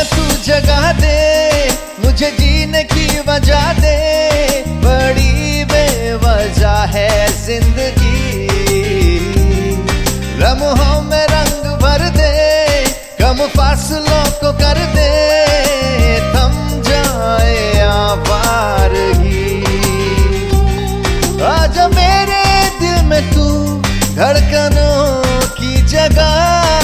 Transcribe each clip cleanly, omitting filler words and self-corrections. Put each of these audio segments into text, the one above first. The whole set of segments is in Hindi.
तू जगा दे, मुझे जीने की वजह दे। बड़ी बेवजह है जिंदगी, लम्हों में रंग भर दे, कम फासलों को कर दे, थम जाए आवारगी। आजा मेरे दिल में तू धड़कनों की जगह।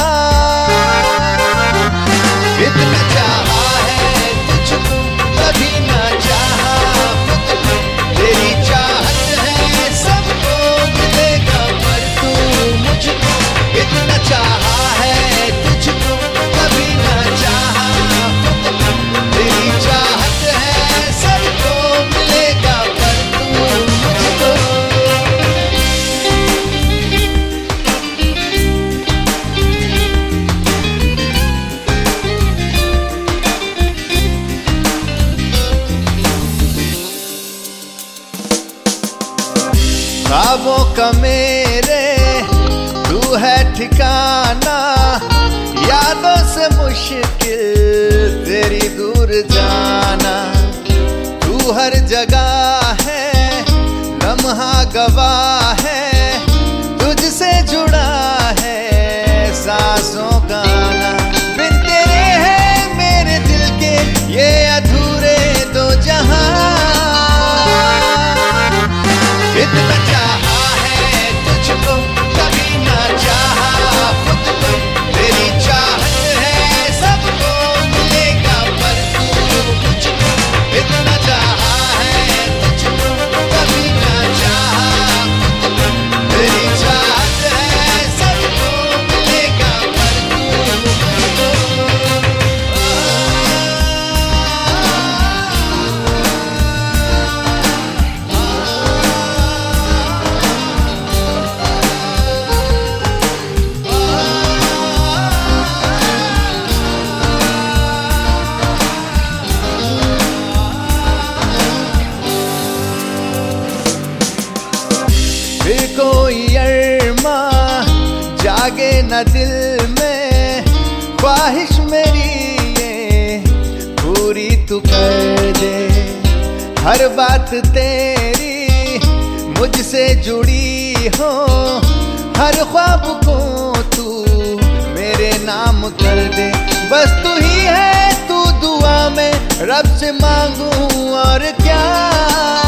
इतना चाहा है तुझको कभी ना चाहा खुद को, तेरी चाहत है सबको मिलेगा पर तू मुझको। इतना चाहा है तुझको कभी ना चाहा खुद को, तेरी चाहत है सबको मिलेगा पर तू मुझको। ख्वाबों का मेरे तू है ठिकाना, यादों से मुश्किल तेरी दूर जाना। तू हर जगह है, लम्हा गवाह है, तुझसे जुड़ा है सांसों का आना। बिन तेरे है मेरे दिल के ये अधूरे दो जहां। इतना चाहा है तुझको कभी ना चाहा खुद को, तेरी चाहत है सबको मिलेगा पर तू मुझको। इतना चाहा है तुझको कभी ना चाहा खुद को, तेरी चाहत है सबको मिलेगा पर तू मुझको। फिर कोई अरमा जागे न दिल में, ख्वाहिश मेरी ये पूरी तू कर दे। हर बात तेरी मुझसे जुड़ी हो, हर ख्वाब को तू मेरे नाम कर दे। बस तू ही है, तू दुआ में रब से मांगू और क्या।